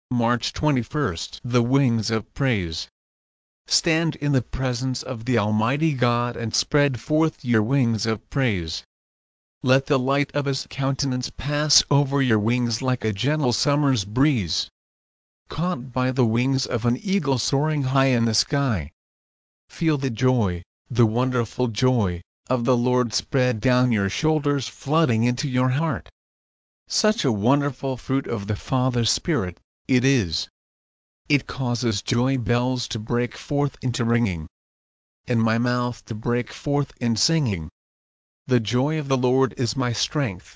March 21st. The wings of praise. Stand in the presence of the Almighty God and spread forth your wings of praise. Let the light of His countenance pass over your wings like a gentle summer's breeze. Caught by the wings of an eagle soaring high in the sky. Feel the joy, the wonderful joy, of the Lord spread down your shoulders, flooding into your heart. Such a wonderful fruit of the Father's Spirit, it is. It causes joy bells to break forth into ringing, and my mouth to break forth in singing. The joy of the Lord is my strength.